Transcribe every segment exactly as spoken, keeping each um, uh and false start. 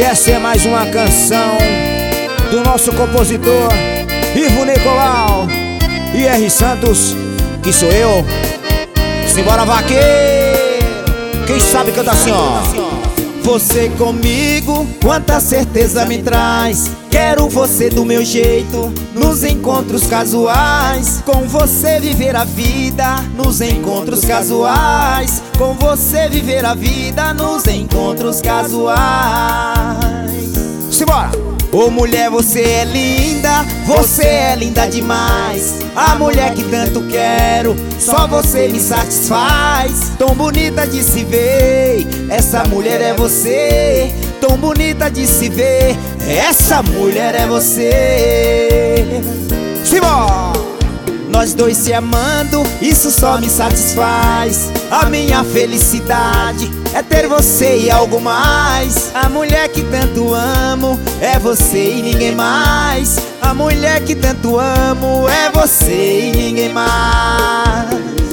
essa é mais uma canção do nosso compositor Ivo Nicolau e R. Santos, que sou eu. Simbora, vaqueiro! Quem sabe canta assim, ó. Você comigo, quanta certeza me traz. Quero você do meu jeito, nos encontros casuais. Com você viver a vida, nos encontros casuais. Com você viver a vida, nos encontros casuais. Simbora! Ô mulher, você é linda, você é linda demais. A mulher que tanto quero, só você me satisfaz. Tão bonita de se ver, essa mulher é você. Tão bonita de se ver, essa mulher é você. Simbora! Nós dois se amando, isso só me satisfaz. A minha felicidade é ter você e algo mais. A mulher que tanto amo é você e ninguém mais. A mulher que tanto amo é você e ninguém mais.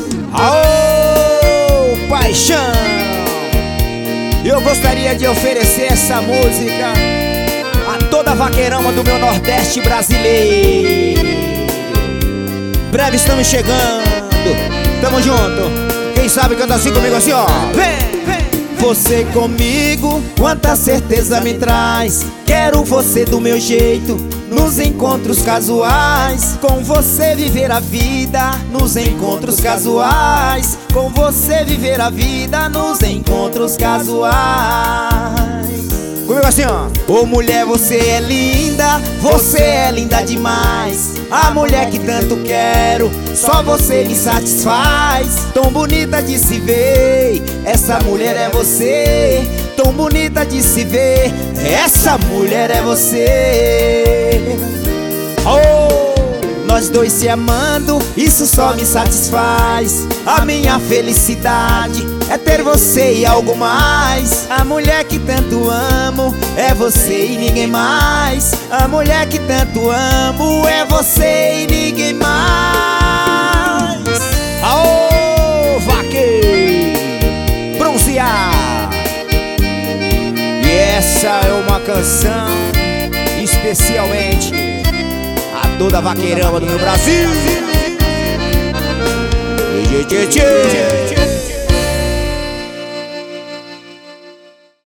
Aô, paixão! Eu gostaria de oferecer essa música a toda a vaqueirama do meu Nordeste brasileiro. Breve estamos chegando, tamo junto. Quem sabe canta assim comigo assim, ó. Vem, vem. Você comigo, quanta certeza me traz. Quero você do meu jeito, nos encontros casuais. Com você viver a vida, nos encontros casuais. Com você viver a vida, nos encontros casuais. Comigo assim, ó. Ô mulher, você é linda, você é linda demais. A mulher que tanto quero, só você me satisfaz. Tão bonita de se ver, essa mulher é você. Tão bonita de se ver, essa mulher é você. Oh! Nós dois se amando, isso só me satisfaz. A minha felicidade é ter você e algo mais. A mulher que tanto amo é você e ninguém mais. A mulher que tanto amo é você e ninguém mais. Aô, vaqueiro, bronzear. E essa é uma canção especialmente a toda a vaqueirama do meu Brasil. Tchê, tchê, tchê.